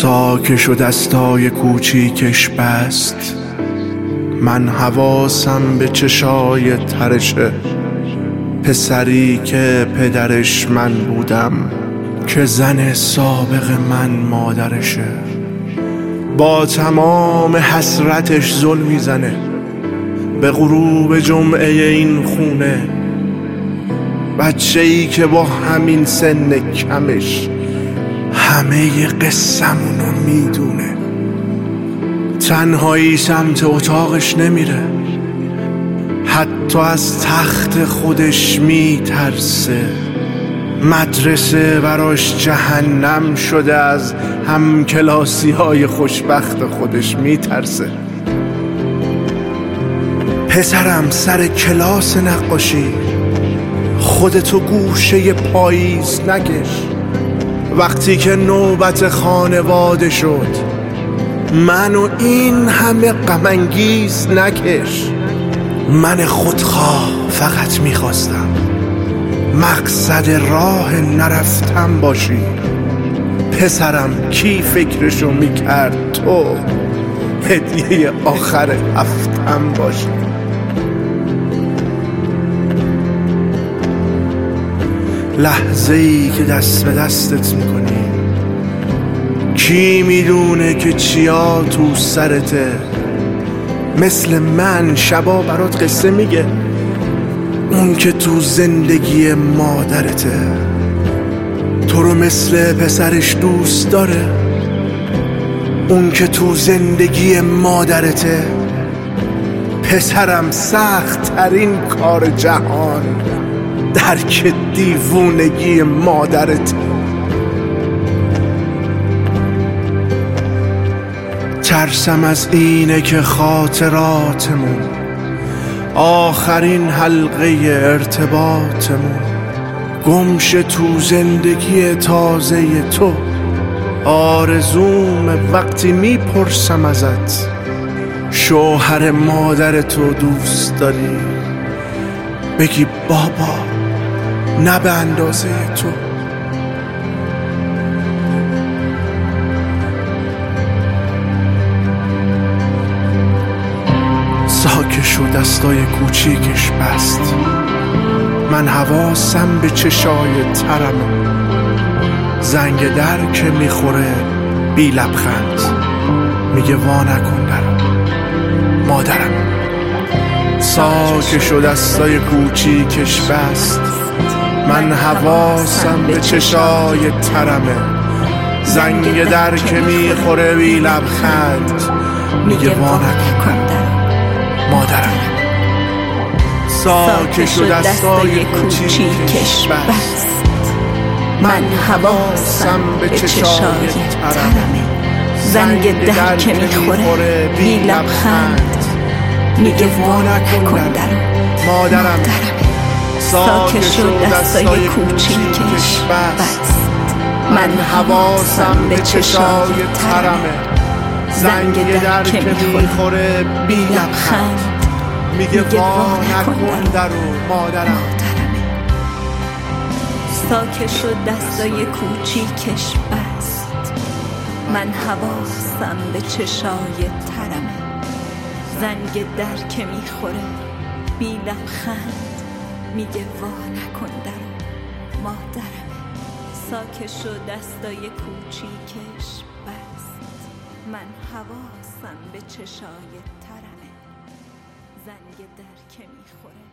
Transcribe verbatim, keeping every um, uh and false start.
ساکش و دستای کوچیکش بست، من حواسم به چشای ترشه. پسری که پدرش من بودم، که زن سابق من مادرشه. با تمام حسرتش زل میزنه به غروب جمعه این خونه. بچه‌ای که با همین سن کمش همه قصه‌مونو میدونه. تنهایی سمت اتاقش نمیره، حتی از تخت خودش میترسه. مدرسه براش جهنم شده، از همکلاسی های خوشبخت خودش میترسه. پسرم سر کلاس نقاشی خودتو گوشه پاییز نکش. وقتی که نوبت خانواده شد، منو این همه غم انگیز نکش. من خودخواه فقط میخواستم مقصد راه نرفتم باشی. پسرم کی فکرشو میکرد تو هدیه آخر هفتم باشی. لحظه ای که دست به دستت میکنی، کی میدونه که چیا تو سرته. مثل من شبا برات قصه میگه، اون که تو زندگی مادرته. تو رو مثل پسرش دوست داره، اون که تو زندگی مادرته. پسرم سخت ترین کار جهان درک دیوونگی مادرته. ترسم از اینه که خاطراتمون، آخرین حلقه ارتباطمون، گمشه تو زندگی تازه تو. آرزوم وقتی میپرسم ازت شوهر مادر تو دوست داری، بگی بابا نه به اندازه تو. ساکش و دستای کوچیکش بست، من حواسم به چشای ترمه. زنگ در که میخوره بی لبخند، میگه وا نکن درم مادرم. ساکش و دستای کوچیکش بست، من حواسم به چشای ترمه. زنگ در که میخوره بی لبخند، میگه وا نکن مادرم. ساکش و دستای کوچیکش بست، من حواسم به چشای ترمه. زنگ در که میخوره بی لبخند، میگه وا نکن درم مادرم. ساکش و دستای کوچیکش بست، من حواسم به چشای ترمه. زنگ در که میخوره بی لبخند، میگه وا نکن درو مادرم. ساکش و دستای کوچیکش بست، من حواسم به چشای ترمه. زنگ در که میخوره بی لبخند، میگه وا نکن درو مادرم. ساکش و دستای کوچیکش بست، من حواسم به چشای ترمه. زنگ در که میخوره